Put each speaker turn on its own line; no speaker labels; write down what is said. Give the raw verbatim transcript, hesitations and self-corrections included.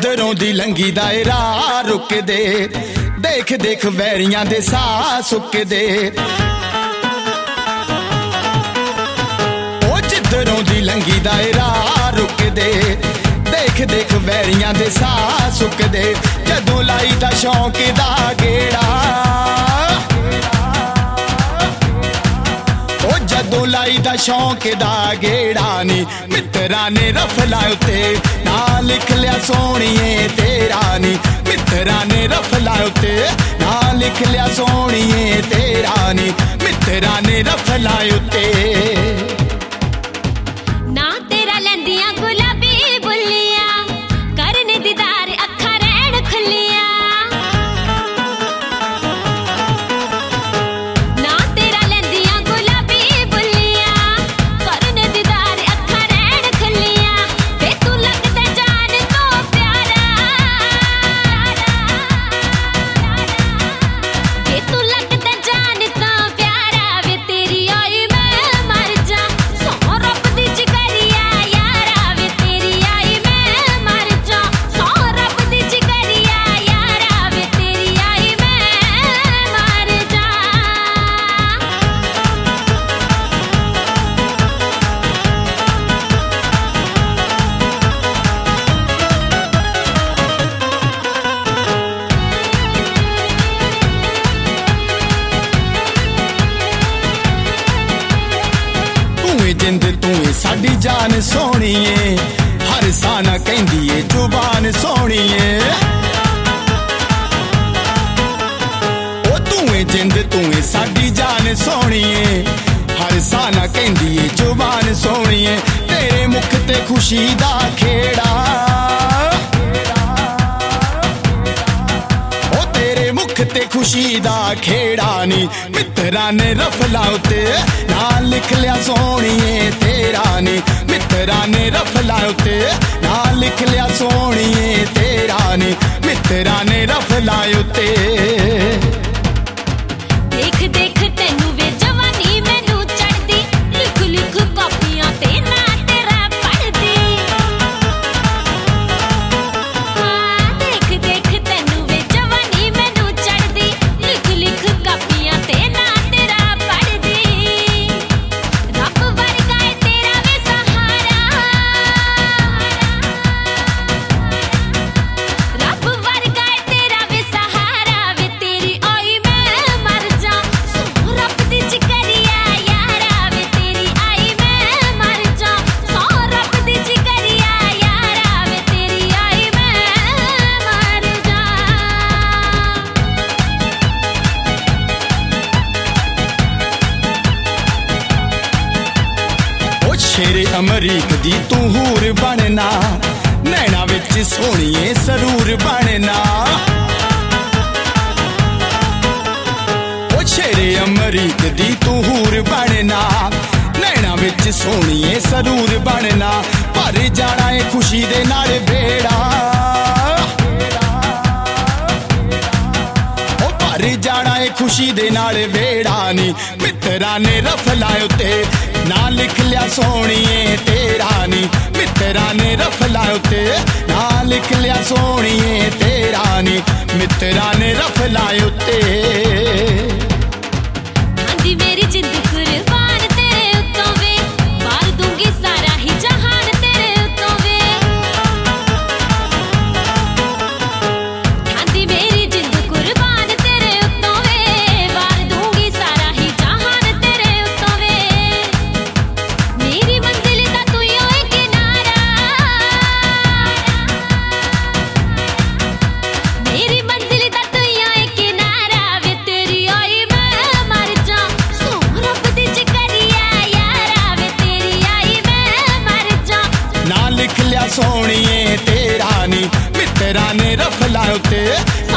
जिधरों दी लंघी दायरा रुक दे, देख देख वैरियां दे साह सुक दे। ओ जिधरों दी लंघी दायरा रुक दे, देख देख वैरियां दे साह सुक दे। जदों लाई दा शौक दा गेड़ा, ओ जदों लाई दा शौक दा गेड़ा नी मित्तरां ने रफला उत्ते ना लिख लिया सोहणीए तेरा नी। मित्तरां ने रफला उत्ते ना लिख लिया सोहणीए तेरा नी। मित्तरां ने रफला उत्ते
ना तेरा लैंदियां गुलाबी बुल्लियां, करने दीदार अखां रैण खुल्लियां। ना तेरा लैंदियां गुलाबी बुल्लियां, करने दीदार अखां रैण खुल्लियां। वे तू लगदा जान तो प्यारा, वे तू लगदा जान तो प्यारा। वे तेरी आई मैं मर जा, सौ रब दी जिगरिया यारा। वे तेरी आई मैं मर जा, सौ रब दी जिगरिया यारा। वे तेरी आई मैं मर जा।
तूं ए जिंद तूं ए साडी जान सोहणीए, हर साना कहंदी ए जुबान सोहणीए। ओ तूं ए जिंद तूं ए साडी जान सोहणीए, हर साना कहंदी ए जुबान सोहणीए। तेरे मुख ते खुशी दा खेड़ा, ओ तेरे मुख ते खुशी दा खेड़ा नी मित्तरां ने रफला उत्ते ना लिख लिया सोहणीए तेरा नी। मित्तरां ने रफला उत्ते ना लिख लिया सोहणीए तेरा नी। मित्तरां ने रफला उत्ते
देख देख तैनू वे जवानी मैनू चढ़दी, लिख लिख कापियां ते ना तेरा पढ़दी। हाँ देख देख तैनू वे जवानी मैनू चढ़दी, लिख लिख कापियां ते ना तेरा पढ़दी। रब वर्गा है तेरा वे सहारा, रब वर्गा है तेरा वे सहारा। वे तेरी आई मैं मर जा, सौ रब दी जिगरिया यारा। वे तेरी आई मैं मर जा, सौ रब दी जिगरिया यारा। वे तेरी आई मैं मर जा।
ओ शेरे अमरीक दी तू हूर बनना, नैना विच सोहणीए सरूर बनना। ओ शेरे अमरीक दी तू हूर बनना, नैना विच सोहणीए सरूर बनना। भर जाना ए खुशी दे नाल बेड़ा, ओ भर जाना ए खुशी दे नाल बेड़ा नी मित्तरां ने रफला उत्ते ना लिख लिया सोहणीए तेरा नी। मित्तरां ने रफला उत्ते ना लिख लिया सोहणीए तेरा नी। मित्तरां ने रफला उत्ते
आंदी मेरी जिंद कुर्बान तेरे उत्तों वे, मार दूंगी सारा ही जहान तेरे उत्तों वे। आंदी मेरी जिंद कुर्बान तेरे उत्तों वे, मार दूंगी सारा ही जहान तेरे उत्तों वे। मेरी मंजिल दा तू ही होए किनारा, मेरी मंजिल दा तू ही होए किनारा। वे तेरी आई मैं मर जा, सौ रब दी जिगरिया यारा। वे तेरी आई मैं मर जा।
ना लिख लिया सोहणीए तेरा नी। मित्तरां ने रफला उत्ते